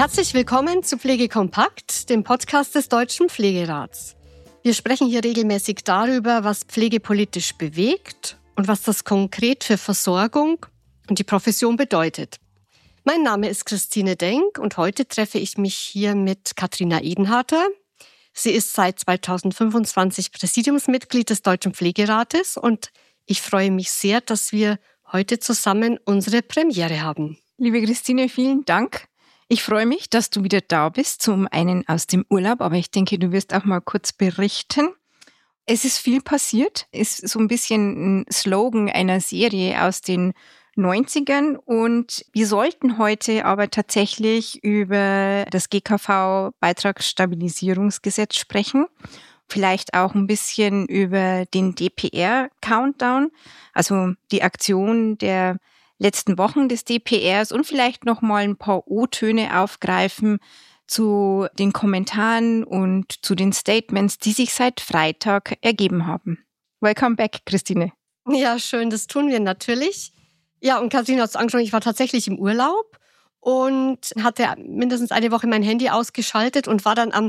Herzlich willkommen zu Pflege Kompakt, dem Podcast des Deutschen Pflegerats. Wir sprechen hier regelmäßig darüber, was Pflege politisch bewegt und was das konkret für Versorgung und die Profession bedeutet. Mein Name ist Christine Denk und heute treffe ich mich hier mit Katrina Edenharter. Sie ist seit 2025 Präsidiumsmitglied des Deutschen Pflegerates und ich freue mich sehr, dass wir heute zusammen unsere Premiere haben. Liebe Christine, vielen Dank. Ich freue mich, dass du wieder da bist, zum einen aus dem Urlaub, aber ich denke, du wirst auch mal kurz berichten. Es ist viel passiert, ist so ein bisschen ein Slogan einer Serie aus den 90ern und wir sollten heute aber tatsächlich über das GKV-Beitragsstabilisierungsgesetz sprechen. Vielleicht auch ein bisschen über den DPR-Countdown, also die Aktion der letzten Wochen des DPRs und vielleicht noch mal ein paar O-Töne aufgreifen zu den Kommentaren und zu den Statements, die sich seit Freitag ergeben haben. Welcome back, Christine. Ja, schön, das tun wir natürlich. Ja, und Katrina hat es angesprochen, ich war tatsächlich im Urlaub und hatte mindestens eine Woche mein Handy ausgeschaltet und war dann am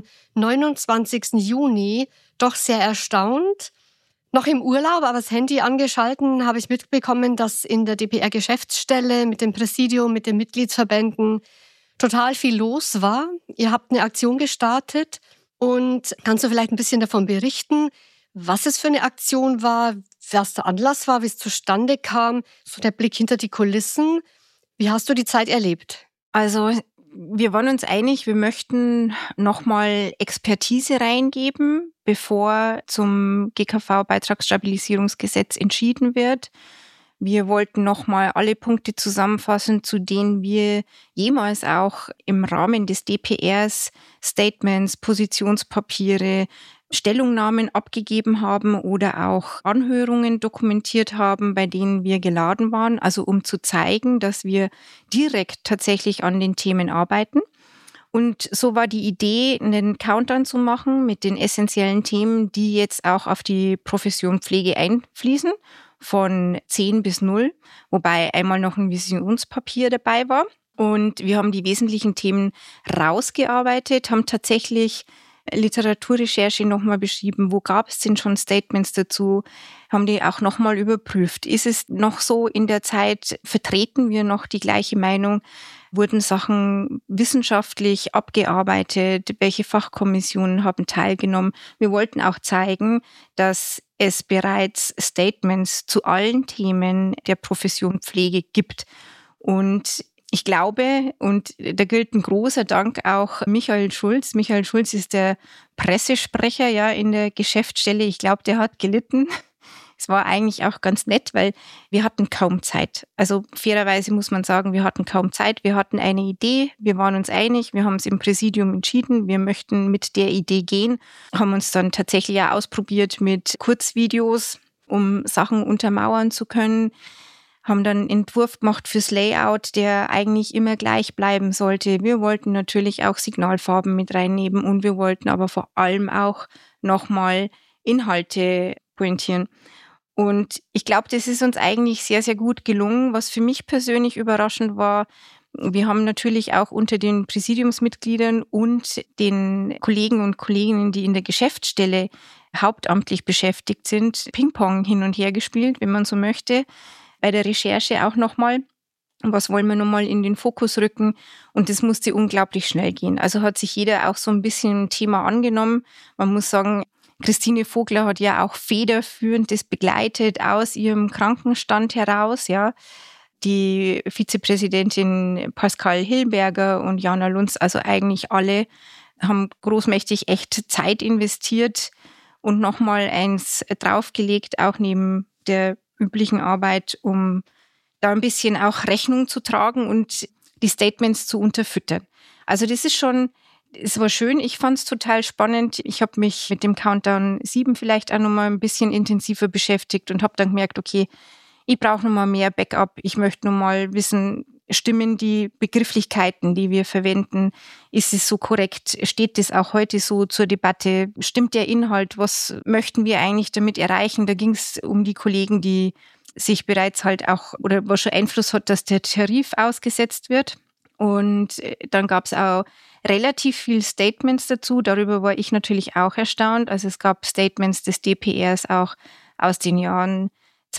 29. Juni doch sehr erstaunt. Noch im Urlaub, aber das Handy angeschalten, habe ich mitbekommen, dass in der DPR-Geschäftsstelle mit dem Präsidium, mit den Mitgliedsverbänden total viel los war. Ihr habt eine Aktion gestartet und kannst du vielleicht ein bisschen davon berichten, was es für eine Aktion war, was der Anlass war, wie es zustande kam, so der Blick hinter die Kulissen. Wie hast du die Zeit erlebt? Also wir waren uns einig, wir möchten nochmal Expertise reingeben, bevor zum GKV-Beitragsstabilisierungsgesetz entschieden wird. Wir wollten nochmal alle Punkte zusammenfassen, zu denen wir jemals auch im Rahmen des DPRs Statements, Positionspapiere, Stellungnahmen abgegeben haben oder auch Anhörungen dokumentiert haben, bei denen wir geladen waren, also um zu zeigen, dass wir direkt tatsächlich an den Themen arbeiten. Und so war die Idee, einen Countdown zu machen mit den essentiellen Themen, die jetzt auch auf die Profession Pflege einfließen, von 10 bis 0, wobei einmal noch ein Visionspapier dabei war. Und wir haben die wesentlichen Themen rausgearbeitet, haben tatsächlich Literaturrecherche nochmal beschrieben, wo gab es denn schon Statements dazu, haben die auch nochmal überprüft. Ist es noch so in der Zeit, vertreten wir noch die gleiche Meinung? Wurden Sachen wissenschaftlich abgearbeitet? Welche Fachkommissionen haben teilgenommen? Wir wollten auch zeigen, dass es bereits Statements zu allen Themen der Profession Pflege gibt. Und ich glaube, und da gilt ein großer Dank auch Michael Schulz. Michael Schulz ist der Pressesprecher ja in der Geschäftsstelle. Ich glaube, der hat gelitten. Es war eigentlich auch ganz nett, weil wir hatten kaum Zeit. Also fairerweise muss man sagen, wir hatten kaum Zeit. Wir hatten eine Idee, wir waren uns einig, wir haben es im Präsidium entschieden, wir möchten mit der Idee gehen, haben uns dann tatsächlich auch ausprobiert mit Kurzvideos, um Sachen untermauern zu können. Haben dann einen Entwurf gemacht fürs Layout, der eigentlich immer gleich bleiben sollte. Wir wollten natürlich auch Signalfarben mit reinnehmen und wir wollten aber vor allem auch nochmal Inhalte pointieren. Und ich glaube, das ist uns eigentlich sehr, sehr gut gelungen. Was für mich persönlich überraschend war, wir haben natürlich auch unter den Präsidiumsmitgliedern und den Kollegen und Kolleginnen, die in der Geschäftsstelle hauptamtlich beschäftigt sind, Ping-Pong hin und her gespielt, wenn man so möchte. Bei der Recherche auch nochmal, was wollen wir nochmal in den Fokus rücken? Und das musste unglaublich schnell gehen. Also hat sich jeder auch so ein bisschen ein Thema angenommen. Man muss sagen, Christine Vogler hat ja auch federführend das begleitet aus ihrem Krankenstand heraus, ja. Die Vizepräsidentin Pascal Hilberger und Jana Lunz, also eigentlich alle, haben großmächtig echt Zeit investiert und nochmal eins draufgelegt, auch neben der üblichen Arbeit, um da ein bisschen auch Rechnung zu tragen und die Statements zu unterfüttern. Also das ist schon, es war schön, ich fand es total spannend. Ich habe mich mit dem Countdown 7 vielleicht auch nochmal ein bisschen intensiver beschäftigt und habe dann gemerkt, okay, ich brauche nochmal mehr Backup. Ich möchte nochmal wissen, stimmen die Begrifflichkeiten, die wir verwenden? Ist es so korrekt? Steht das auch heute so zur Debatte? Stimmt der Inhalt? Was möchten wir eigentlich damit erreichen? Da ging es um die Kollegen, die sich bereits halt auch oder was schon Einfluss hat, dass der Tarif ausgesetzt wird. Und dann gab es auch relativ viel Statements dazu. Darüber war ich natürlich auch erstaunt. Also es gab Statements des DPRs auch aus den Jahren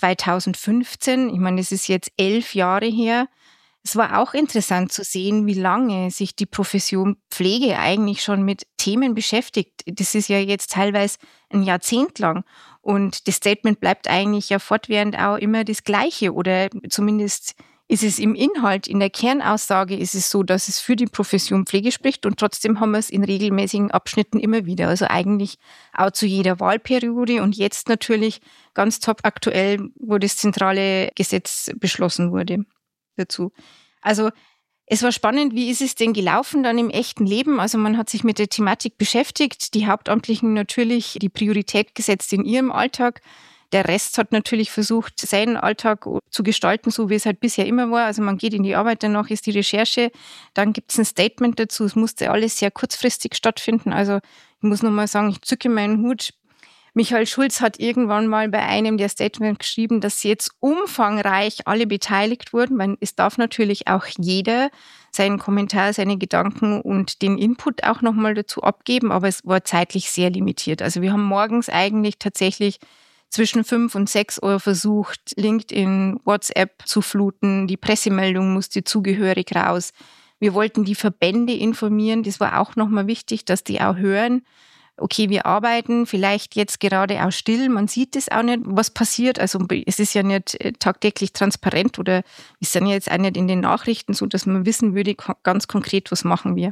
2015. Ich meine, das ist jetzt 11 Jahre her. Es war auch interessant zu sehen, wie lange sich die Profession Pflege eigentlich schon mit Themen beschäftigt. Das ist ja jetzt teilweise ein Jahrzehnt lang. Und das Statement bleibt eigentlich ja fortwährend auch immer das Gleiche. Oder zumindest ist es im Inhalt, in der Kernaussage ist es so, dass es für die Profession Pflege spricht. Und trotzdem haben wir es in regelmäßigen Abschnitten immer wieder. Also eigentlich auch zu jeder Wahlperiode. Und jetzt natürlich ganz top aktuell, wo das zentrale Gesetz beschlossen wurde dazu. Also es war spannend, wie ist es denn gelaufen dann im echten Leben? Also man hat sich mit der Thematik beschäftigt, die Hauptamtlichen natürlich die Priorität gesetzt in ihrem Alltag. Der Rest hat natürlich versucht, seinen Alltag zu gestalten, so wie es halt bisher immer war. Also man geht in die Arbeit, danach ist die Recherche, dann gibt es ein Statement dazu. Es musste alles sehr kurzfristig stattfinden. Also ich muss nochmal sagen, ich zücke meinen Hut. Michael Schulz hat irgendwann mal bei einem der Statements geschrieben, dass jetzt umfangreich alle beteiligt wurden, weil es darf natürlich auch jeder seinen Kommentar, seine Gedanken und den Input auch nochmal dazu abgeben, aber es war zeitlich sehr limitiert. Also wir haben morgens eigentlich tatsächlich zwischen 5 und 6 Uhr versucht, LinkedIn, WhatsApp zu fluten, die Pressemeldung musste zugehörig raus. Wir wollten die Verbände informieren, das war auch nochmal wichtig, dass die auch hören, okay, wir arbeiten vielleicht jetzt gerade auch still, man sieht es auch nicht, was passiert. Also es ist ja nicht tagtäglich transparent oder wir sind ja jetzt auch nicht in den Nachrichten so, dass man wissen würde, ganz konkret, was machen wir.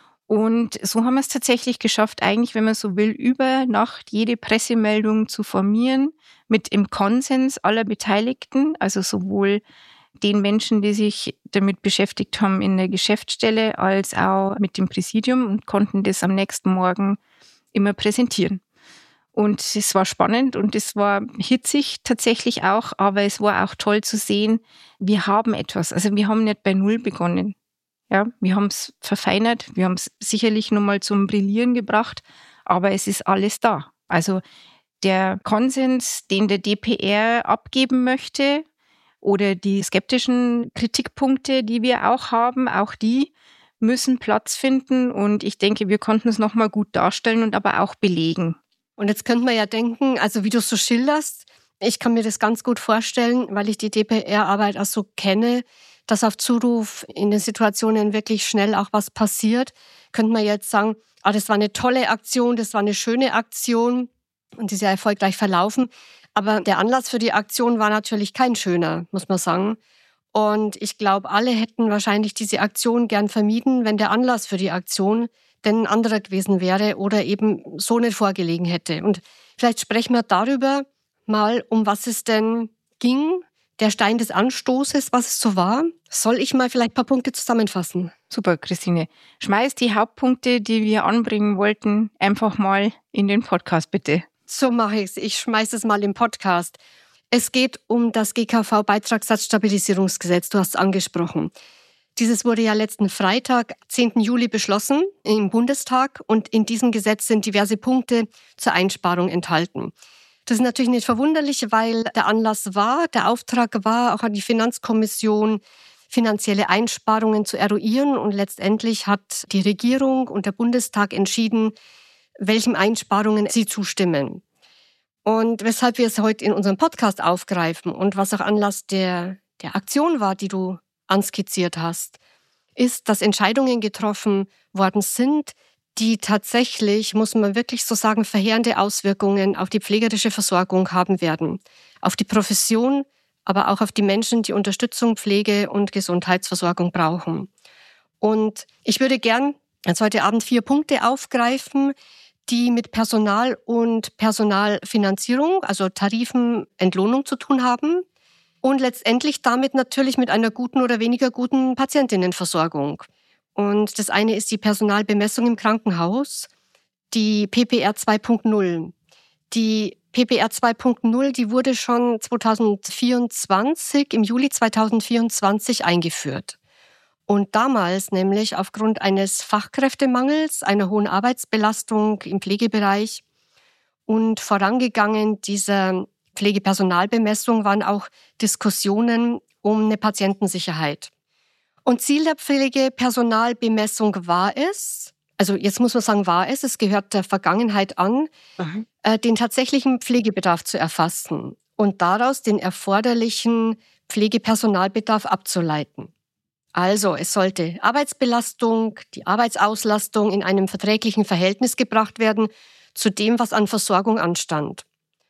Und so haben wir es tatsächlich geschafft, eigentlich, wenn man so will, über Nacht jede Pressemeldung zu formieren, mit im Konsens aller Beteiligten, also sowohl den Menschen, die sich damit beschäftigt haben in der Geschäftsstelle, als auch mit dem Präsidium und konnten das am nächsten Morgen immer präsentieren. Und es war spannend und es war hitzig tatsächlich auch, aber es war auch toll zu sehen, wir haben etwas. Also wir haben nicht bei Null begonnen. Ja, wir haben es verfeinert, wir haben es sicherlich nochmal zum Brillieren gebracht, aber es ist alles da. Also der Konsens, den der DPR abgeben möchte oder die skeptischen Kritikpunkte, die wir auch haben, auch die müssen Platz finden und ich denke, wir konnten es nochmal gut darstellen und aber auch belegen. Und jetzt könnte man ja denken, also wie du es so schilderst, ich kann mir das ganz gut vorstellen, weil ich die DPR-Arbeit auch so kenne, dass auf Zuruf in den Situationen wirklich schnell auch was passiert. Könnte man jetzt sagen, das war eine tolle Aktion, das war eine schöne Aktion und die ist ja erfolgreich verlaufen. Aber der Anlass für die Aktion war natürlich kein schöner, muss man sagen. Und ich glaube, alle hätten wahrscheinlich diese Aktion gern vermieden, wenn der Anlass für die Aktion denn ein anderer gewesen wäre oder eben so nicht vorgelegen hätte. Und vielleicht sprechen wir darüber mal, um was es denn ging, der Stein des Anstoßes, was es so war. Soll ich mal vielleicht ein paar Punkte zusammenfassen? Super, Christine. Schmeiß die Hauptpunkte, die wir anbringen wollten, einfach mal in den Podcast, bitte. So mache ich es. Ich schmeiße es mal im Podcast. Es geht um das GKV-Beitragssatzstabilisierungsgesetz. Du hast es angesprochen. Dieses wurde ja letzten Freitag, 10. Juli, beschlossen im Bundestag. Und in diesem Gesetz sind diverse Punkte zur Einsparung enthalten. Das ist natürlich nicht verwunderlich, weil der Anlass war, der Auftrag war, auch an die Finanzkommission finanzielle Einsparungen zu eruieren. Und letztendlich hat die Regierung und der Bundestag entschieden, welchen Einsparungen sie zustimmen. Und weshalb wir es heute in unserem Podcast aufgreifen und was auch Anlass der Aktion war, die du anskizziert hast, ist, dass Entscheidungen getroffen worden sind, die tatsächlich, muss man wirklich so sagen, verheerende Auswirkungen auf die pflegerische Versorgung haben werden. Auf die Profession, aber auch auf die Menschen, die Unterstützung, Pflege und Gesundheitsversorgung brauchen. Und ich würde gern jetzt heute Abend 4 Punkte aufgreifen, die mit Personal und Personalfinanzierung, also Tarifen, Entlohnung zu tun haben und letztendlich damit natürlich mit einer guten oder weniger guten Patientinnenversorgung. Und das eine ist die Personalbemessung im Krankenhaus, die PPR 2.0. Die PPR 2.0, die wurde schon 2024, im Juli 2024 eingeführt. Und damals nämlich aufgrund eines Fachkräftemangels, einer hohen Arbeitsbelastung im Pflegebereich und vorangegangen dieser Pflegepersonalbemessung waren auch Diskussionen um eine Patientensicherheit. Und Ziel der Pflegepersonalbemessung war es, also jetzt muss man sagen, es gehört der Vergangenheit an, den tatsächlichen Pflegebedarf zu erfassen und daraus den erforderlichen Pflegepersonalbedarf abzuleiten. Also es sollte Arbeitsbelastung, die Arbeitsauslastung in einem verträglichen Verhältnis gebracht werden zu dem, was an Versorgung anstand.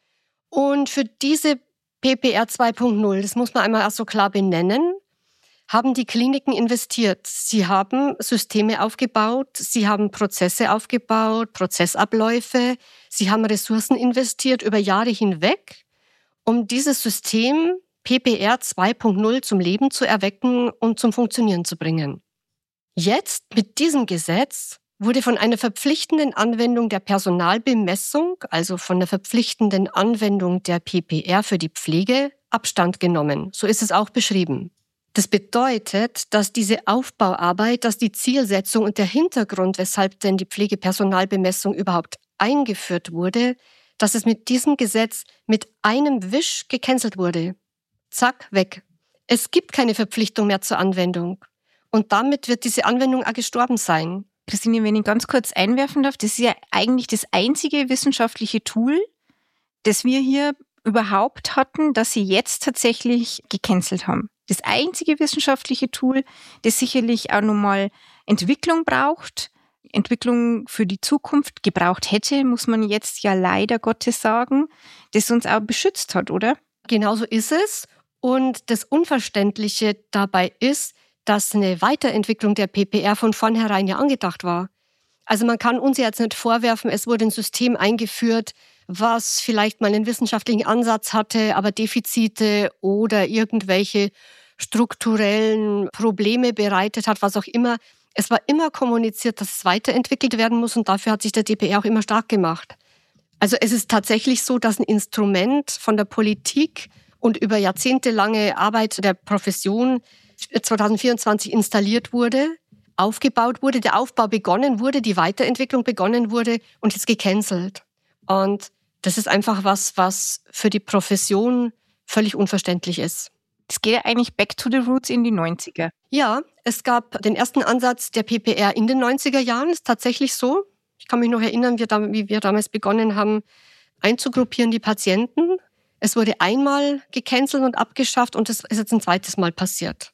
Und für diese PPR 2.0, das muss man einmal auch so klar benennen, haben die Kliniken investiert. Sie haben Systeme aufgebaut, sie haben Prozesse aufgebaut, Prozessabläufe, sie haben Ressourcen investiert über Jahre hinweg, um dieses System PPR 2.0 zum Leben zu erwecken und zum Funktionieren zu bringen. Jetzt, mit diesem Gesetz, wurde von einer verpflichtenden Anwendung der Personalbemessung, also von der verpflichtenden Anwendung der PPR für die Pflege, Abstand genommen. So ist es auch beschrieben. Das bedeutet, dass diese Aufbauarbeit, dass die Zielsetzung und der Hintergrund, weshalb denn die Pflegepersonalbemessung überhaupt eingeführt wurde, dass es mit diesem Gesetz mit einem Wisch gecancelt wurde. Zack, weg. Es gibt keine Verpflichtung mehr zur Anwendung. Und damit wird diese Anwendung auch gestorben sein. Christine, wenn ich ganz kurz einwerfen darf, das ist ja eigentlich das einzige wissenschaftliche Tool, das wir hier überhaupt hatten, das Sie jetzt tatsächlich gecancelt haben. Das einzige wissenschaftliche Tool, das sicherlich auch nochmal Entwicklung braucht, Entwicklung für die Zukunft gebraucht hätte, muss man jetzt ja leider Gottes sagen, das uns auch beschützt hat, oder? Genauso ist es. Und das Unverständliche dabei ist, dass eine Weiterentwicklung der PPR von vornherein ja angedacht war. Also man kann uns jetzt nicht vorwerfen, es wurde ein System eingeführt, was vielleicht mal einen wissenschaftlichen Ansatz hatte, aber Defizite oder irgendwelche strukturellen Probleme bereitet hat, was auch immer. Es war immer kommuniziert, dass es weiterentwickelt werden muss und dafür hat sich der DPR auch immer stark gemacht. Also es ist tatsächlich so, dass ein Instrument von der Politik und über jahrzehntelange Arbeit der Profession 2024 installiert wurde, aufgebaut wurde, der Aufbau begonnen wurde, die Weiterentwicklung begonnen wurde und jetzt gecancelt. Und das ist einfach was für die Profession völlig unverständlich ist. Das geht ja eigentlich back to the roots in die 90er. Ja, es gab den ersten Ansatz der PPR in den 90er Jahren, ist tatsächlich so. Ich kann mich noch erinnern, wie wir damals begonnen haben, einzugruppieren die Patienten. Es wurde einmal gecancelt und abgeschafft und das ist jetzt ein zweites Mal passiert.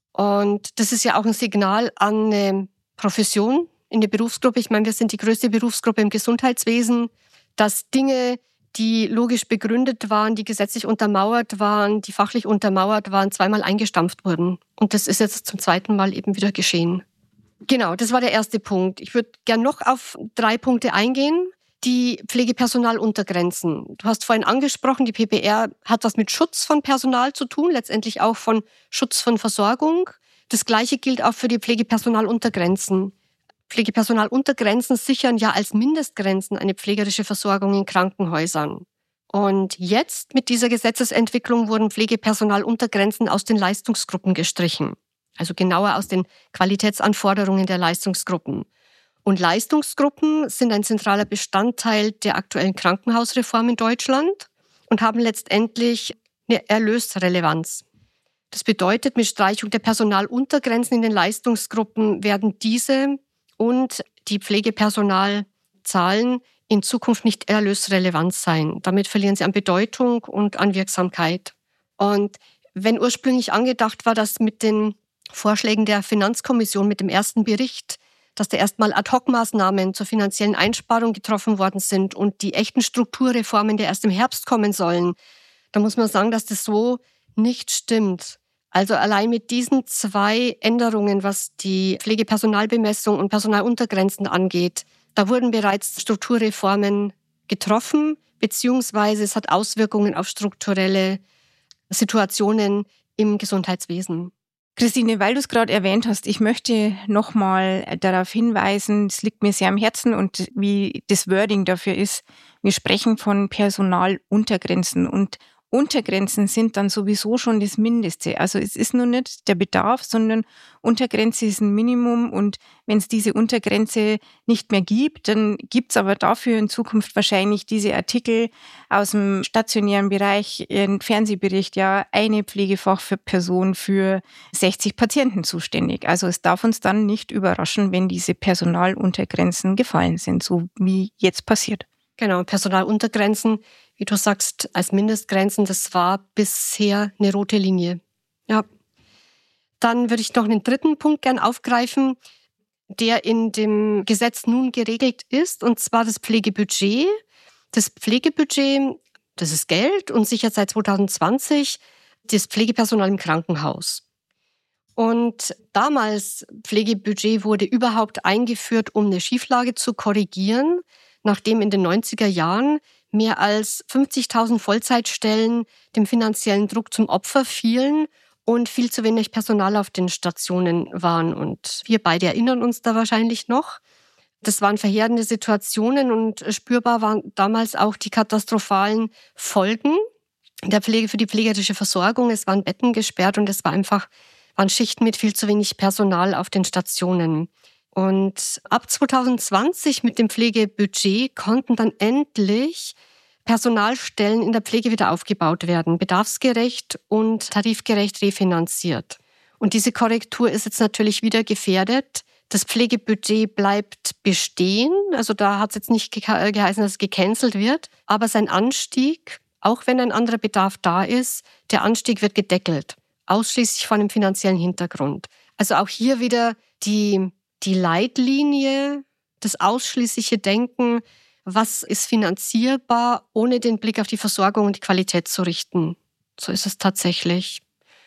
Und das ist ja auch ein Signal an eine Profession in der Berufsgruppe. Ich meine, wir sind die größte Berufsgruppe im Gesundheitswesen, dass Dinge, die logisch begründet waren, die gesetzlich untermauert waren, die fachlich untermauert waren, zweimal eingestampft wurden. Und das ist jetzt zum zweiten Mal eben wieder geschehen. Genau, das war der erste Punkt. Ich würde gerne noch auf 3 Punkte eingehen. Die Pflegepersonaluntergrenzen. Du hast vorhin angesprochen, die PPR hat was mit Schutz von Personal zu tun, letztendlich auch von Schutz von Versorgung. Das Gleiche gilt auch für die Pflegepersonaluntergrenzen. Pflegepersonaluntergrenzen sichern ja als Mindestgrenzen eine pflegerische Versorgung in Krankenhäusern. Und jetzt mit dieser Gesetzesentwicklung wurden Pflegepersonaluntergrenzen aus den Leistungsgruppen gestrichen. Also genauer aus den Qualitätsanforderungen der Leistungsgruppen. Und Leistungsgruppen sind ein zentraler Bestandteil der aktuellen Krankenhausreform in Deutschland und haben letztendlich eine Erlösrelevanz. Das bedeutet, mit Streichung der Personaluntergrenzen in den Leistungsgruppen werden diese und die Pflegepersonalzahlen in Zukunft nicht erlösrelevant sein. Damit verlieren sie an Bedeutung und an Wirksamkeit. Und wenn ursprünglich angedacht war, dass mit den Vorschlägen der Finanzkommission, mit dem ersten Bericht, dass da erstmal Ad-hoc-Maßnahmen zur finanziellen Einsparung getroffen worden sind und die echten Strukturreformen, die erst im Herbst kommen sollen, da muss man sagen, dass das so nicht stimmt. Also allein mit diesen 2 Änderungen, was die Pflegepersonalbemessung und Personaluntergrenzen angeht, da wurden bereits Strukturreformen getroffen, beziehungsweise es hat Auswirkungen auf strukturelle Situationen im Gesundheitswesen. Christine, weil du es gerade erwähnt hast, ich möchte nochmal darauf hinweisen, es liegt mir sehr am Herzen und wie das Wording dafür ist, wir sprechen von Personaluntergrenzen und Untergrenzen sind dann sowieso schon das Mindeste. Also es ist nur nicht der Bedarf, sondern Untergrenze ist ein Minimum. Und wenn es diese Untergrenze nicht mehr gibt, dann gibt es aber dafür in Zukunft wahrscheinlich diese Artikel aus dem stationären Bereich, ein Fernsehbericht, ja, eine Pflegefachperson für 60 Patienten zuständig. Also es darf uns dann nicht überraschen, wenn diese Personaluntergrenzen gefallen sind, so wie jetzt passiert. Genau, Personaluntergrenzen, wie du sagst, als Mindestgrenzen, das war bisher eine rote Linie. Ja. Dann würde ich noch einen dritten Punkt gern aufgreifen, der in dem Gesetz nun geregelt ist, und zwar das Pflegebudget. Das Pflegebudget, das ist Geld und sichert seit 2020 das Pflegepersonal im Krankenhaus. Und damals Pflegebudget wurde überhaupt eingeführt, um eine Schieflage zu korrigieren, nachdem in den 90er Jahren mehr als 50.000 Vollzeitstellen dem finanziellen Druck zum Opfer fielen und viel zu wenig Personal auf den Stationen waren. Und wir beide erinnern uns da wahrscheinlich noch. Das waren verheerende Situationen und spürbar waren damals auch die katastrophalen Folgen der Pflege für die pflegerische Versorgung. Es waren Betten gesperrt und es waren Schichten mit viel zu wenig Personal auf den Stationen. Und ab 2020 mit dem Pflegebudget konnten dann endlich Personalstellen in der Pflege wieder aufgebaut werden, bedarfsgerecht und tarifgerecht refinanziert. Und diese Korrektur ist jetzt natürlich wieder gefährdet. Das Pflegebudget bleibt bestehen, also da hat es jetzt nicht geheißen, dass es gecancelt wird, aber sein Anstieg, auch wenn ein anderer Bedarf da ist, der Anstieg wird gedeckelt, ausschließlich von dem finanziellen Hintergrund. Also auch hier wieder die Leitlinie, das ausschließliche Denken, was ist finanzierbar, ohne den Blick auf die Versorgung und die Qualität zu richten. So ist es tatsächlich.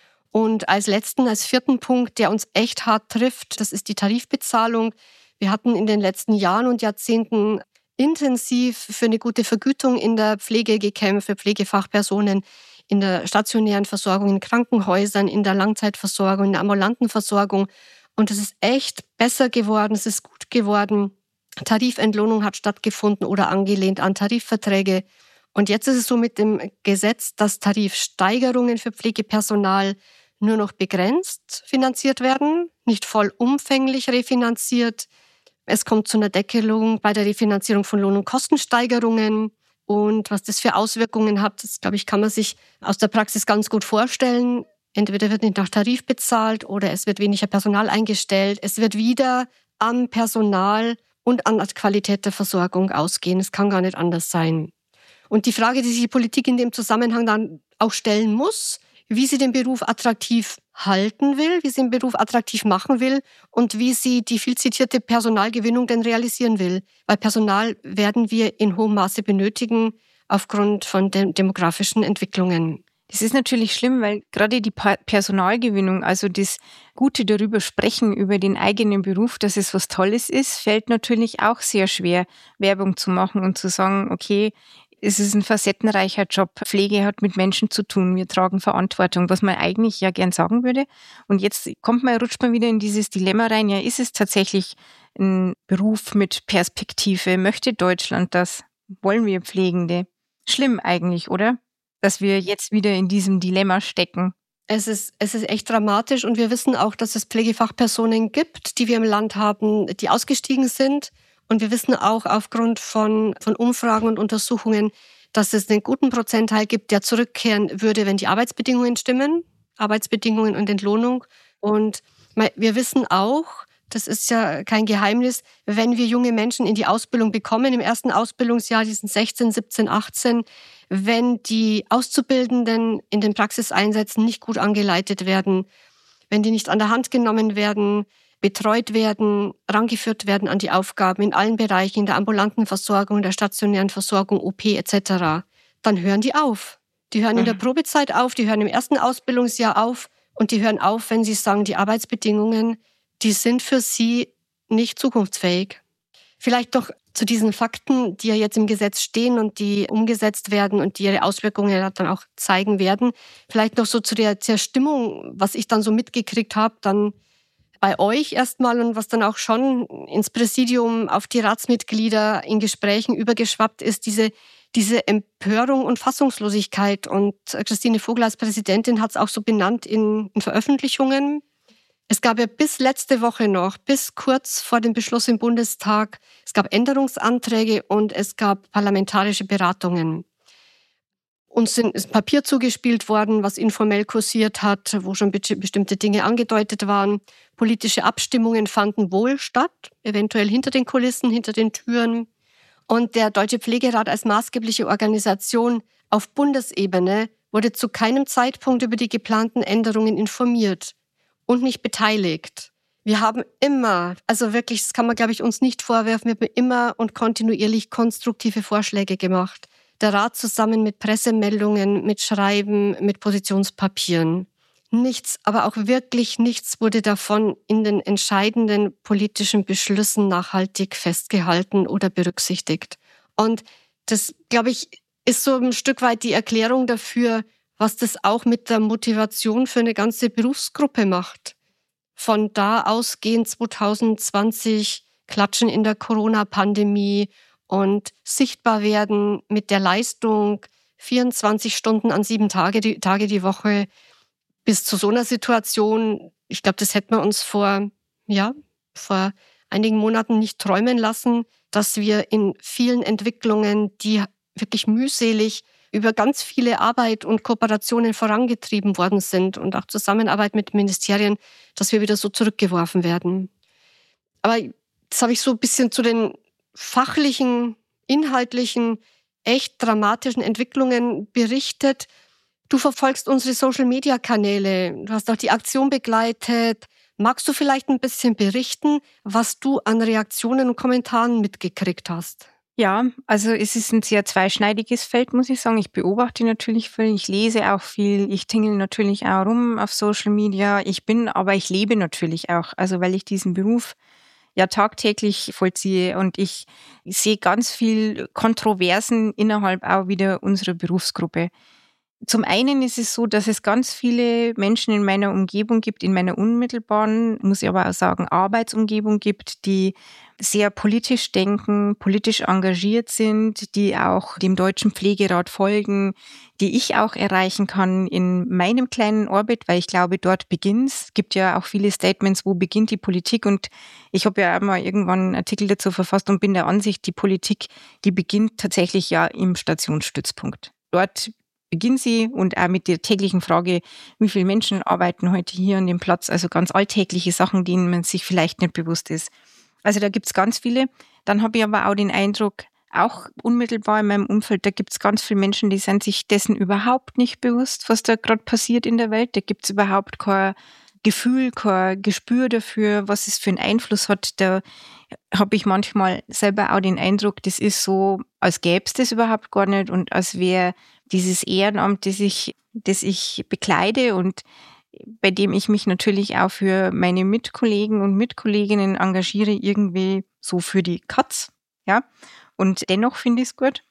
Und als vierten Punkt, der uns echt hart trifft, das ist die Tarifbezahlung. Wir hatten in den letzten Jahren und Jahrzehnten intensiv für eine gute Vergütung in der Pflege gekämpft, für Pflegefachpersonen in der stationären Versorgung, in Krankenhäusern, in der Langzeitversorgung, in der ambulanten Versorgung. Und es ist echt besser geworden, es ist gut geworden. Tarifentlohnung hat stattgefunden oder angelehnt an Tarifverträge. Und jetzt ist es so mit dem Gesetz, dass Tarifsteigerungen für Pflegepersonal nur noch begrenzt finanziert werden, nicht vollumfänglich refinanziert. Es kommt zu einer Deckelung bei der Refinanzierung von Lohn- und Kostensteigerungen. Und was das für Auswirkungen hat, das, glaube ich, kann man sich aus der Praxis ganz gut vorstellen. Entweder wird nicht nach Tarif bezahlt oder es wird weniger Personal eingestellt. Es wird wieder am Personal und an der Qualität der Versorgung ausgehen. Es kann gar nicht anders sein. Und die Frage, die sich die Politik in dem Zusammenhang dann auch stellen muss, wie sie den Beruf attraktiv halten will, wie sie den Beruf attraktiv machen will und wie sie die viel zitierte Personalgewinnung denn realisieren will. Weil Personal werden wir in hohem Maße benötigen aufgrund von den demografischen Entwicklungen. Das ist natürlich schlimm, weil gerade die Personalgewinnung, also das Gute darüber sprechen, über den eigenen Beruf, dass es was Tolles ist, fällt natürlich auch sehr schwer, Werbung zu machen und zu sagen, okay, es ist ein facettenreicher Job. Pflege hat mit Menschen zu tun. Wir tragen Verantwortung, was man eigentlich ja gern sagen würde. Und jetzt rutscht man wieder in dieses Dilemma rein. Ja, ist es tatsächlich ein Beruf mit Perspektive? Möchte Deutschland das? Wollen wir Pflegende? Schlimm eigentlich, oder? Dass wir jetzt wieder in diesem Dilemma stecken. Es ist echt dramatisch und wir wissen auch, dass es Pflegefachpersonen gibt, die wir im Land haben, die ausgestiegen sind. Und wir wissen auch aufgrund von Umfragen und Untersuchungen, dass es einen guten Prozentteil gibt, der zurückkehren würde, wenn die Arbeitsbedingungen stimmen, Arbeitsbedingungen und Entlohnung. Und wir wissen auch, das ist ja kein Geheimnis, wenn wir junge Menschen in die Ausbildung bekommen, im ersten Ausbildungsjahr, die sind 16, 17, 18, wenn die Auszubildenden in den Praxiseinsätzen nicht gut angeleitet werden, wenn die nicht an der Hand genommen werden, betreut werden, rangeführt werden an die Aufgaben in allen Bereichen, in der ambulanten Versorgung, der stationären Versorgung, OP etc., dann hören die auf. Die hören in der Probezeit auf, die hören im ersten Ausbildungsjahr auf und die hören auf, wenn sie sagen, die Arbeitsbedingungen, die sind für sie nicht zukunftsfähig. Vielleicht noch zu diesen Fakten, die ja jetzt im Gesetz stehen und die umgesetzt werden und die ihre Auswirkungen dann auch zeigen werden. Vielleicht noch so zu der Stimmung, was ich dann so mitgekriegt habe, dann bei euch erstmal und was dann auch schon ins Präsidium auf die Ratsmitglieder in Gesprächen übergeschwappt ist, diese diese Empörung und Fassungslosigkeit. Und Christine Vogel als Präsidentin hat es auch so benannt in Veröffentlichungen. Es gab ja bis letzte Woche noch, bis kurz vor dem Beschluss im Bundestag, es gab Änderungsanträge und es gab parlamentarische Beratungen. Uns ist Papier zugespielt worden, was informell kursiert hat, wo schon bestimmte Dinge angedeutet waren. Politische Abstimmungen fanden wohl statt, eventuell hinter den Kulissen, hinter den Türen. Und der Deutsche Pflegerat als maßgebliche Organisation auf Bundesebene wurde zu keinem Zeitpunkt über die geplanten Änderungen informiert und nicht beteiligt. Wir haben immer, also wirklich, das kann man, glaube ich, uns nicht vorwerfen, wir haben immer und kontinuierlich konstruktive Vorschläge gemacht. Der Rat zusammen mit Pressemeldungen, mit Schreiben, mit Positionspapieren. Nichts, aber auch wirklich nichts wurde davon in den entscheidenden politischen Beschlüssen nachhaltig festgehalten oder berücksichtigt. Und das, glaube ich, ist so ein Stück weit die Erklärung dafür, was das auch mit der Motivation für eine ganze Berufsgruppe macht. Von da ausgehend 2020 Klatschen in der Corona-Pandemie und sichtbar werden mit der Leistung 24 Stunden an 7 Tage die Woche bis zu so einer Situation. Ich glaube, das hätten wir uns vor einigen Monaten nicht träumen lassen, dass wir in vielen Entwicklungen, die wirklich mühselig über ganz viele Arbeit und Kooperationen vorangetrieben worden sind und auch Zusammenarbeit mit Ministerien, dass wir wieder so zurückgeworfen werden. Aber das habe ich so ein bisschen zu den fachlichen, inhaltlichen, echt dramatischen Entwicklungen berichtet. Du verfolgst unsere Social-Media-Kanäle, du hast auch die Aktion begleitet. Magst du vielleicht ein bisschen berichten, was du an Reaktionen und Kommentaren mitgekriegt hast? Ja, also es ist ein sehr zweischneidiges Feld, muss ich sagen. Ich beobachte natürlich viel, ich lese auch viel, ich tingle natürlich auch rum auf Social Media. Aber ich lebe natürlich auch, also weil ich diesen Beruf ja tagtäglich vollziehe und ich sehe ganz viel Kontroversen innerhalb auch wieder unserer Berufsgruppe. Zum einen ist es so, dass es ganz viele Menschen in meiner Umgebung gibt, in meiner unmittelbaren, muss ich aber auch sagen, Arbeitsumgebung gibt, die sehr politisch denken, politisch engagiert sind, die auch dem Deutschen Pflegerat folgen, die ich auch erreichen kann in meinem kleinen Orbit, weil ich glaube, dort beginnt's. Es gibt ja auch viele Statements, wo beginnt die Politik, und ich habe ja auch mal irgendwann einen Artikel dazu verfasst und bin der Ansicht, die Politik, die beginnt tatsächlich ja im Stationsstützpunkt. Dort beginnt sie, und auch mit der täglichen Frage, wie viele Menschen arbeiten heute hier an dem Platz, also ganz alltägliche Sachen, denen man sich vielleicht nicht bewusst ist. Also da gibt's ganz viele. Dann habe ich aber auch den Eindruck, auch unmittelbar in meinem Umfeld, da gibt's ganz viele Menschen, die sind sich dessen überhaupt nicht bewusst, was da gerade passiert in der Welt. Da gibt's überhaupt kein Gefühl, kein Gespür dafür, was es für einen Einfluss hat. Da habe ich manchmal selber auch den Eindruck, das ist so, als gäbe es das überhaupt gar nicht und als wäre dieses Ehrenamt, das ich bekleide und bei dem ich mich natürlich auch für meine Mitkollegen und Mitkolleginnen engagiere, irgendwie so für die Katz, ja. Und dennoch finde ich es gut.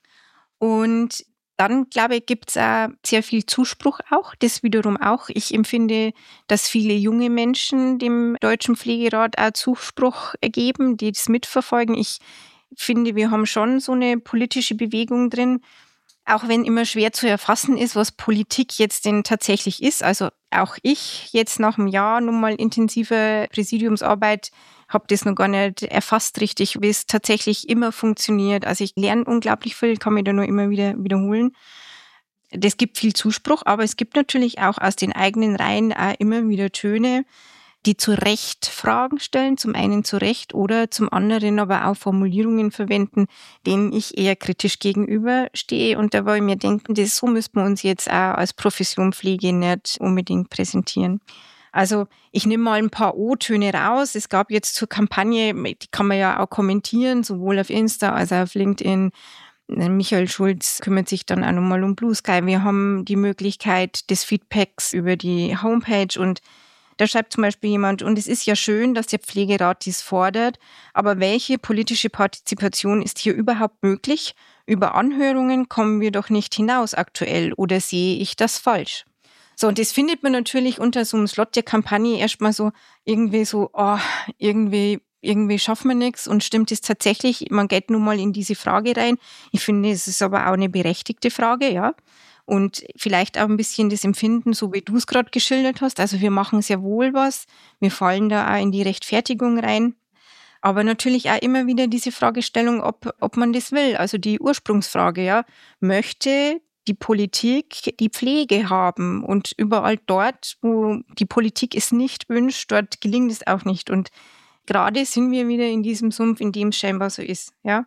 Und dann, glaube ich, gibt es auch sehr viel Zuspruch auch. Das wiederum auch. Ich empfinde, dass viele junge Menschen dem Deutschen Pflegerat auch Zuspruch ergeben, die das mitverfolgen. Ich finde, wir haben schon so eine politische Bewegung drin, auch wenn immer schwer zu erfassen ist, was Politik jetzt denn tatsächlich ist. Also auch ich jetzt nach einem Jahr nun mal intensive Präsidiumsarbeit habe das noch gar nicht erfasst richtig, wie es tatsächlich immer funktioniert. Also ich lerne unglaublich viel, kann mich da nur immer wieder wiederholen. Das gibt viel Zuspruch, aber es gibt natürlich auch aus den eigenen Reihen auch immer wieder Töne, die zu Recht Fragen stellen, zum einen zu Recht oder zum anderen aber auch Formulierungen verwenden, denen ich eher kritisch gegenüberstehe. Und da wollte ich mir denken, so müssten wir uns jetzt auch als Profession Pflege nicht unbedingt präsentieren. Also ich nehme mal ein paar O-Töne raus. Es gab jetzt zur Kampagne, die kann man ja auch kommentieren, sowohl auf Insta als auch auf LinkedIn. Michael Schulz kümmert sich dann auch nochmal um Blue Sky. Wir haben die Möglichkeit des Feedbacks über die Homepage, und da schreibt zum Beispiel jemand, und es ist ja schön, dass der Pflegerat dies fordert, aber welche politische Partizipation ist hier überhaupt möglich? Über Anhörungen kommen wir doch nicht hinaus aktuell, oder sehe ich das falsch? So, und das findet man natürlich unter so einem Slot der Kampagne erstmal so, irgendwie irgendwie schaffen wir nichts und stimmt es tatsächlich, man geht nun mal in diese Frage rein. Ich finde, es ist aber auch eine berechtigte Frage, ja. Und vielleicht auch ein bisschen das Empfinden, so wie du es gerade geschildert hast. Also wir machen sehr wohl was, wir fallen da auch in die Rechtfertigung rein. Aber natürlich auch immer wieder diese Fragestellung, ob man das will. Also die Ursprungsfrage, ja. Möchte die Politik die Pflege haben? Und überall dort, wo die Politik es nicht wünscht, dort gelingt es auch nicht. Und gerade sind wir wieder in diesem Sumpf, in dem es scheinbar so ist, ja.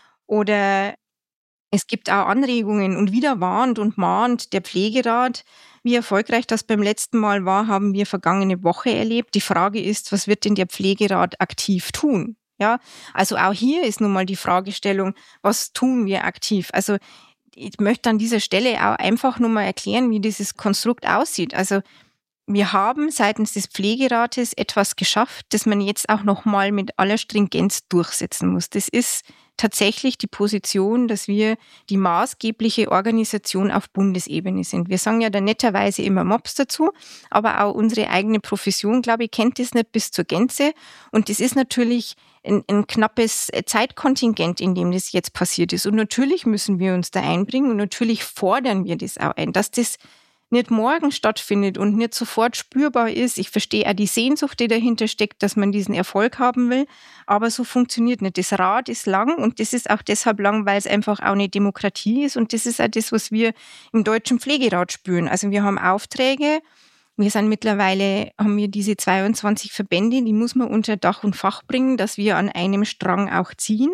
Oder es gibt auch Anregungen und wieder warnt und mahnt der Pflegerat. Wie erfolgreich das beim letzten Mal war, haben wir vergangene Woche erlebt. Die Frage ist, was wird denn der Pflegerat aktiv tun? Ja, also auch hier ist nun mal die Fragestellung, was tun wir aktiv? Also ich möchte an dieser Stelle auch einfach nur mal erklären, wie dieses Konstrukt aussieht. Also wir haben seitens des Pflegerates etwas geschafft, das man jetzt auch nochmal mit aller Stringenz durchsetzen muss. Das ist tatsächlich die Position, dass wir die maßgebliche Organisation auf Bundesebene sind. Wir sagen ja da netterweise immer MOPS dazu, aber auch unsere eigene Profession, glaube ich, kennt das nicht bis zur Gänze. Und das ist natürlich ein knappes Zeitkontingent, in dem das jetzt passiert ist. Und natürlich müssen wir uns da einbringen und natürlich fordern wir das auch ein, dass das nicht morgen stattfindet und nicht sofort spürbar ist. Ich verstehe auch die Sehnsucht, die dahinter steckt, dass man diesen Erfolg haben will, aber so funktioniert nicht. Das Rad ist lang und das ist auch deshalb lang, weil es einfach auch eine Demokratie ist und das ist auch das, was wir im Deutschen Pflegerat spüren. Also wir haben Aufträge, wir sind mittlerweile, haben wir diese 22 Verbände, die muss man unter Dach und Fach bringen, dass wir an einem Strang auch ziehen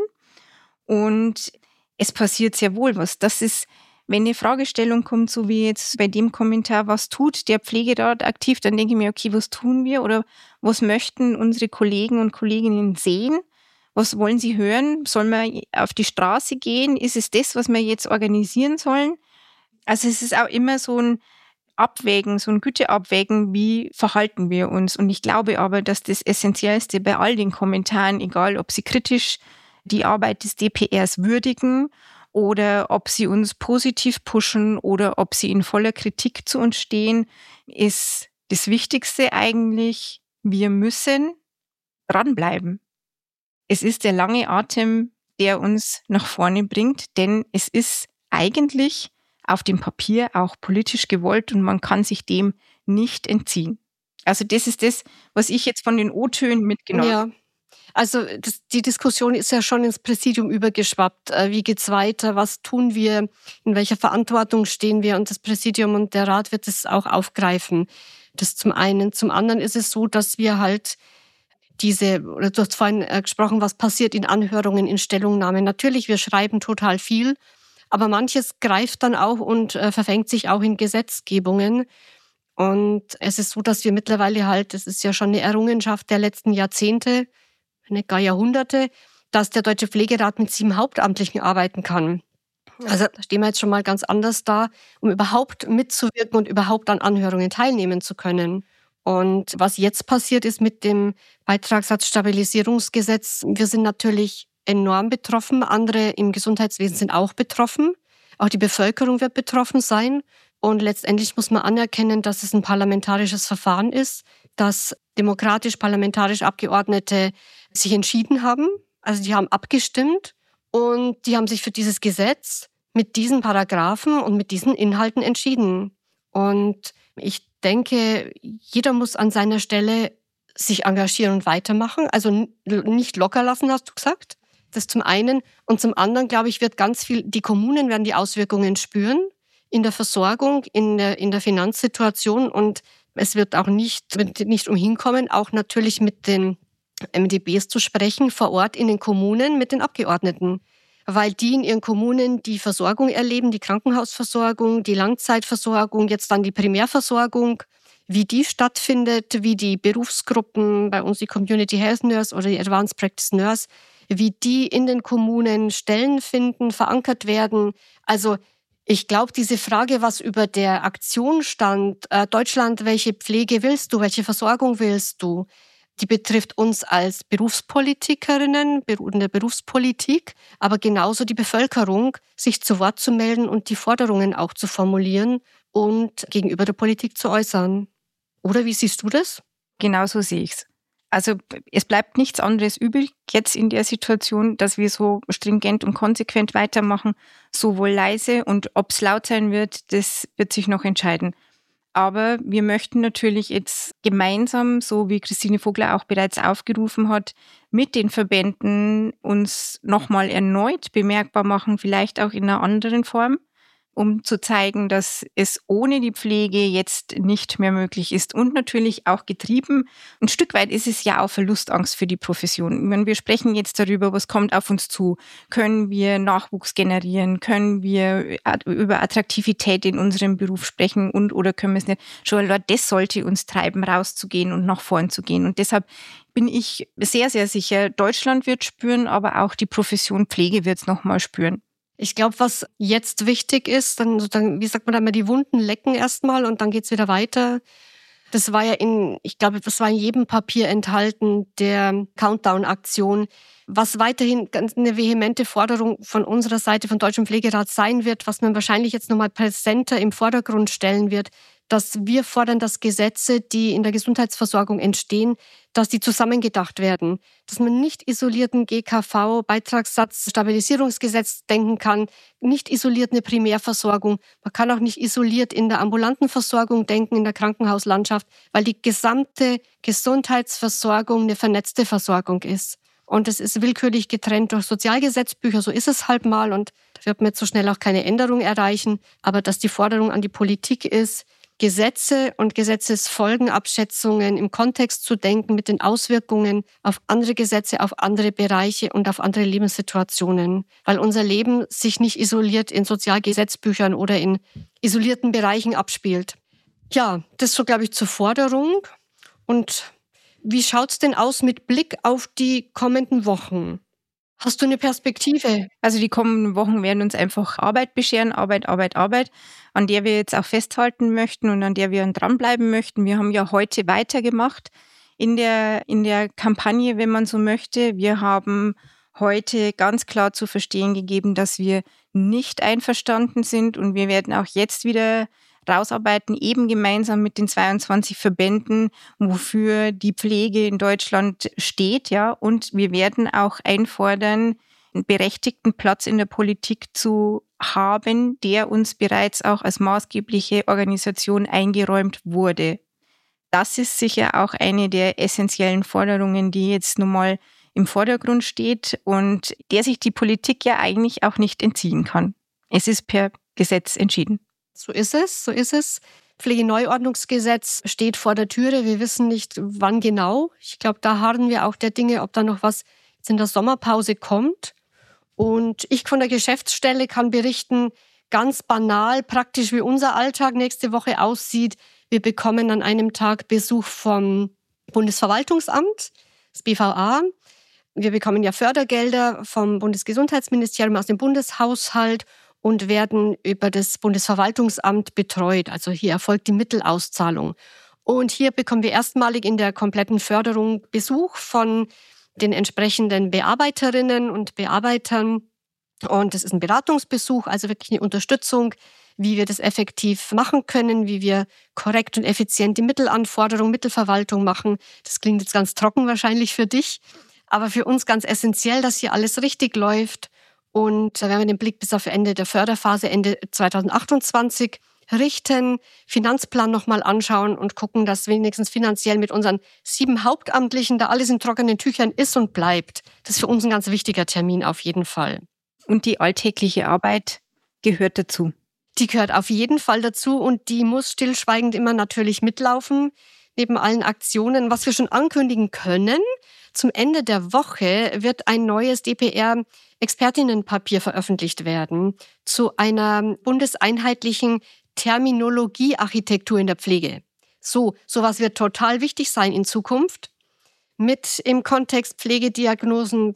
und es passiert sehr wohl was. Das ist, wenn eine Fragestellung kommt, so wie jetzt bei dem Kommentar, was tut der Pflegerat aktiv, dann denke ich mir, okay, was tun wir oder was möchten unsere Kollegen und Kolleginnen sehen? Was wollen sie hören? Sollen wir auf die Straße gehen? Ist es das, was wir jetzt organisieren sollen? Also es ist auch immer so ein Abwägen, so ein Güteabwägen, wie verhalten wir uns? Und ich glaube aber, dass das Essentiellste bei all den Kommentaren, egal ob sie kritisch die Arbeit des DPRs würdigen oder ob sie uns positiv pushen oder ob sie in voller Kritik zu uns stehen, ist das Wichtigste eigentlich, wir müssen dranbleiben. Es ist der lange Atem, der uns nach vorne bringt, denn es ist eigentlich auf dem Papier auch politisch gewollt und man kann sich dem nicht entziehen. Also das ist das, was ich jetzt von den O-Tönen mitgenommen habe. Ja. Also die Diskussion ist ja schon ins Präsidium übergeschwappt. Wie geht's weiter? Was tun wir? In welcher Verantwortung stehen wir? Und das Präsidium und der Rat wird es auch aufgreifen. Das zum einen. Zum anderen ist es so, dass wir halt oder du hast vorhin gesprochen, was passiert in Anhörungen, in Stellungnahmen. Natürlich, wir schreiben total viel, aber manches greift dann auch und verfängt sich auch in Gesetzgebungen. Und es ist so, dass wir mittlerweile halt, das ist ja schon eine Errungenschaft der letzten Jahrzehnte, nicht gar Jahrhunderte, dass der Deutsche Pflegerat mit 7 Hauptamtlichen arbeiten kann. Also da stehen wir jetzt schon mal ganz anders da, um überhaupt mitzuwirken und überhaupt an Anhörungen teilnehmen zu können. Und was jetzt passiert ist mit dem Beitragssatzstabilisierungsgesetz, wir sind natürlich enorm betroffen. Andere im Gesundheitswesen sind auch betroffen. Auch die Bevölkerung wird betroffen sein. Und letztendlich muss man anerkennen, dass es ein parlamentarisches Verfahren ist, dass demokratisch-parlamentarisch Abgeordnete sich entschieden haben. Also die haben abgestimmt und die haben sich für dieses Gesetz mit diesen Paragraphen und mit diesen Inhalten entschieden. Und ich denke, jeder muss an seiner Stelle sich engagieren und weitermachen. Also nicht locker lassen, hast du gesagt. Das zum einen. Und zum anderen, glaube ich, die Kommunen werden die Auswirkungen spüren in der Versorgung, in der Finanzsituation und es wird auch nicht umhin kommen, auch natürlich mit den MdBs zu sprechen, vor Ort in den Kommunen mit den Abgeordneten. Weil die in ihren Kommunen die Versorgung erleben, die Krankenhausversorgung, die Langzeitversorgung, jetzt dann die Primärversorgung, wie die stattfindet, wie die Berufsgruppen, bei uns die Community Health Nurse oder die Advanced Practice Nurse, wie die in den Kommunen Stellen finden, verankert werden. Also ich glaube, diese Frage, was über der Aktion stand, Deutschland, welche Pflege willst du, welche Versorgung willst du, die betrifft uns als Berufspolitikerinnen in der Berufspolitik, aber genauso die Bevölkerung, sich zu Wort zu melden und die Forderungen auch zu formulieren und gegenüber der Politik zu äußern. Oder wie siehst du das? Genau so sehe ich es. Also es bleibt nichts anderes übrig jetzt in der Situation, dass wir so stringent und konsequent weitermachen, sowohl leise, und ob es laut sein wird, das wird sich noch entscheiden. Aber wir möchten natürlich jetzt gemeinsam, so wie Christine Vogler auch bereits aufgerufen hat, mit den Verbänden uns nochmal erneut bemerkbar machen, vielleicht auch in einer anderen Form, um zu zeigen, dass es ohne die Pflege jetzt nicht mehr möglich ist. Und natürlich auch getrieben, ein Stück weit ist es ja auch Verlustangst für die Profession. Ich meine, wir sprechen jetzt darüber, was kommt auf uns zu. Können wir Nachwuchs generieren? Können wir über Attraktivität in unserem Beruf sprechen oder können wir es nicht? Schon das sollte uns treiben, rauszugehen und nach vorn zu gehen. Und deshalb bin ich sehr, sehr sicher, Deutschland wird spüren, aber auch die Profession Pflege wird es nochmal spüren. Ich glaube, was jetzt wichtig ist, dann sozusagen, wie sagt man da immer, die Wunden lecken erstmal und dann geht's wieder weiter. Das war ja das war in jedem Papier enthalten, der Countdown-Aktion. Was weiterhin ganz eine vehemente Forderung von unserer Seite, von Deutschem Pflegerat sein wird, was man wahrscheinlich jetzt nochmal präsenter im Vordergrund stellen wird, dass wir fordern, dass Gesetze, die in der Gesundheitsversorgung entstehen, dass die zusammengedacht werden. Dass man nicht isolierten GKV, Beitragssatz, Stabilisierungsgesetz denken kann, nicht isoliert eine Primärversorgung. Man kann auch nicht isoliert in der ambulanten Versorgung denken, in der Krankenhauslandschaft, weil die gesamte Gesundheitsversorgung eine vernetzte Versorgung ist. Und es ist willkürlich getrennt durch Sozialgesetzbücher, so ist es halt mal und da wird man jetzt so schnell auch keine Änderung erreichen. Aber dass die Forderung an die Politik ist, Gesetze und Gesetzesfolgenabschätzungen im Kontext zu denken mit den Auswirkungen auf andere Gesetze, auf andere Bereiche und auf andere Lebenssituationen. Weil unser Leben sich nicht isoliert in Sozialgesetzbüchern oder in isolierten Bereichen abspielt. Ja, das so, glaube ich, zur Forderung. Und wie schaut's denn aus mit Blick auf die kommenden Wochen? Hast du eine Perspektive? Also die kommenden Wochen werden uns einfach Arbeit bescheren, Arbeit, an der wir jetzt auch festhalten möchten und an der wir dranbleiben möchten. Wir haben ja heute weitergemacht in der Kampagne, wenn man so möchte. Wir haben heute ganz klar zu verstehen gegeben, dass wir nicht einverstanden sind und wir werden auch jetzt wieder rausarbeiten, eben gemeinsam mit den 22 Verbänden, wofür die Pflege in Deutschland steht, ja. Und wir werden auch einfordern, einen berechtigten Platz in der Politik zu haben, der uns bereits auch als maßgebliche Organisation eingeräumt wurde. Das ist sicher auch eine der essentiellen Forderungen, die jetzt nun mal im Vordergrund steht und der sich die Politik ja eigentlich auch nicht entziehen kann. Es ist per Gesetz entschieden. So ist es. Pflegeneuordnungsgesetz steht vor der Türe. Wir wissen nicht, wann genau. Ich glaube, da harren wir auch der Dinge, ob da noch was jetzt in der Sommerpause kommt. Und ich von der Geschäftsstelle kann berichten, ganz banal, praktisch wie unser Alltag nächste Woche aussieht. Wir bekommen an einem Tag Besuch vom Bundesverwaltungsamt, das BVA. Wir bekommen ja Fördergelder vom Bundesgesundheitsministerium aus dem Bundeshaushalt und werden über das Bundesverwaltungsamt betreut. Also hier erfolgt die Mittelauszahlung. Und hier bekommen wir erstmalig in der kompletten Förderung Besuch von den entsprechenden Bearbeiterinnen und Bearbeitern. Und es ist ein Beratungsbesuch, also wirklich eine Unterstützung, wie wir das effektiv machen können, wie wir korrekt und effizient die Mittelanforderung, Mittelverwaltung machen. Das klingt jetzt ganz trocken wahrscheinlich für dich, aber für uns ganz essentiell, dass hier alles richtig läuft. Und da werden wir den Blick bis auf Ende der Förderphase, Ende 2028 richten, Finanzplan nochmal anschauen und gucken, dass wenigstens finanziell mit unseren 7 Hauptamtlichen da alles in trockenen Tüchern ist und bleibt. Das ist für uns ein ganz wichtiger Termin auf jeden Fall. Und die alltägliche Arbeit gehört dazu. Die gehört auf jeden Fall dazu und die muss stillschweigend immer natürlich mitlaufen, neben allen Aktionen. Was wir schon ankündigen können, zum Ende der Woche wird ein neues DPR-Expertinnenpapier veröffentlicht werden zu einer bundeseinheitlichen Terminologiearchitektur in der Pflege. Sowas wird total wichtig sein in Zukunft. Mit im Kontext Pflegediagnosen,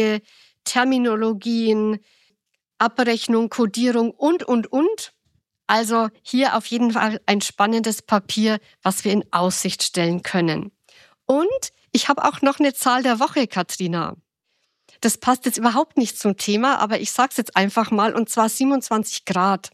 Pflegeterminologien, Abrechnung, Kodierung und. Also hier auf jeden Fall ein spannendes Papier, was wir in Aussicht stellen können. Und ich habe auch noch eine Zahl der Woche, Katrina. Das passt jetzt überhaupt nicht zum Thema, aber ich sage es jetzt einfach mal, und zwar 27 Grad.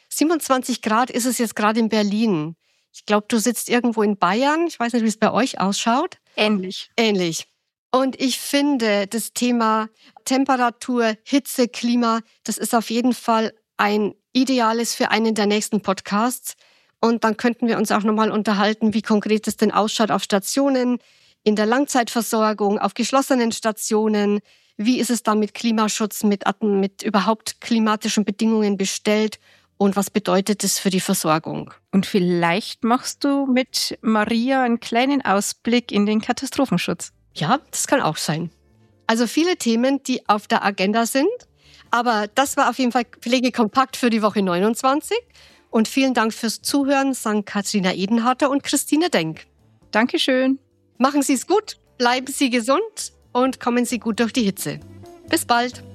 27 Grad ist es jetzt gerade in Berlin. Ich glaube, du sitzt irgendwo in Bayern. Ich weiß nicht, wie es bei euch ausschaut. Ähnlich. Ähnlich. Und ich finde, das Thema Temperatur, Hitze, Klima, das ist auf jeden Fall ein ideales für einen der nächsten Podcasts. Und dann könnten wir uns auch nochmal unterhalten, wie konkret es denn ausschaut auf Stationen, in der Langzeitversorgung, auf geschlossenen Stationen. Wie ist es da mit Klimaschutz, mit überhaupt klimatischen Bedingungen bestellt? Und was bedeutet das für die Versorgung? Und vielleicht machst du mit Maria einen kleinen Ausblick in den Katastrophenschutz. Ja, das kann auch sein. Also viele Themen, die auf der Agenda sind. Aber das war auf jeden Fall Pflegekompakt für die Woche 29. Und vielen Dank fürs Zuhören, sagen Katrina Edenharter und Christine Denk. Dankeschön. Machen Sie es gut, bleiben Sie gesund und kommen Sie gut durch die Hitze. Bis bald.